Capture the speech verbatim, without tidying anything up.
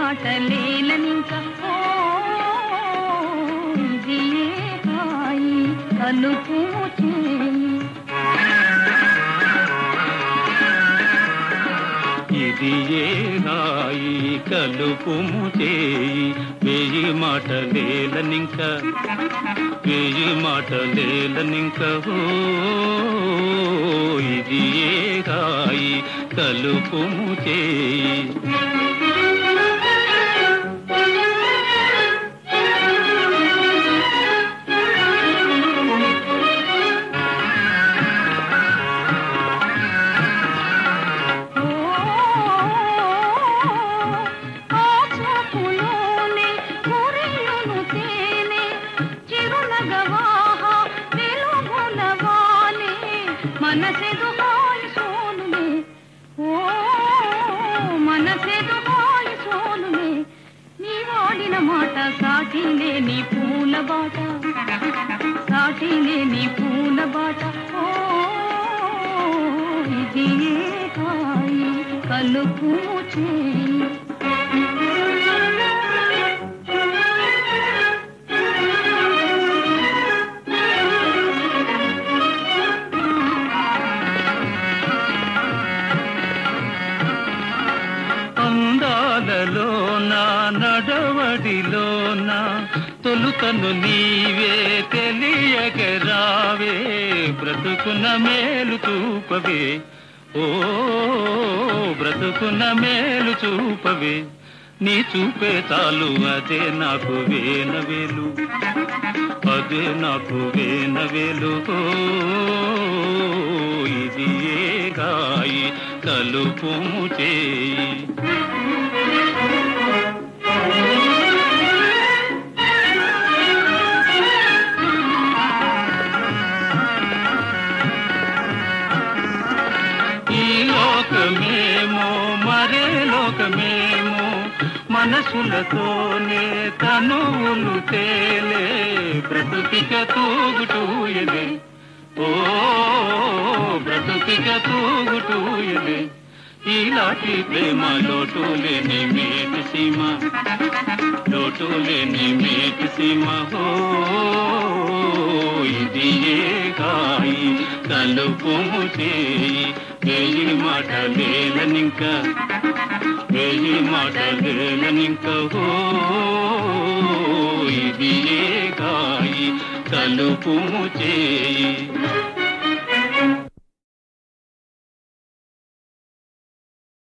మాటలేలనింక ఓ ఇది ఏ హాయి కలుపు చేయి. ఇది ఏ హాయి కలుపుము చేయి వేయి మాటలేలనింక వేయి మాటలేలనింక ఓ ఇది ఏ హాయి కలుపుము చేయి. మనసెదు హాయి సోనులే ఓ మనసెదు హాయి సోనులే నీ వాడిన మాట సాటిలే నీ పూల బాట సాటిలే నీ పూల బాట ఓ ఇది ఏ హాయి కలుపు చేయి. అందాలలోనా నడవడిలోనా తొలుతను నీవే తెలియగరావే బ్రతుకున మేలు చూపవే ఓ బ్రతుకున మేలు చూపవే నీ చూపే చాలు అదే నాకు వేనవేలు అదే నాకు వేనవేలు ఓ ఇది ఏ హాయి కలుపుము చేయి. ఈ లోకమేమో మరే లోకమేమో మనసులతోనే తనువులు తేలే బ్రతుకిక తూగుటూయలే ఓ బ్రతుకిక తూగుటూయలే ఈలాంటి ప్రేమ లోటు లేని మేటి సీమ లోటు లేని మేటి సీమ ఓ ఇది ఏ హాయి కలుపుము చేయి వేయి మాటలేలనింక వేయి మాటలేలనింక ఓ ఇది ఏ హాయి కలుపుము చేయి.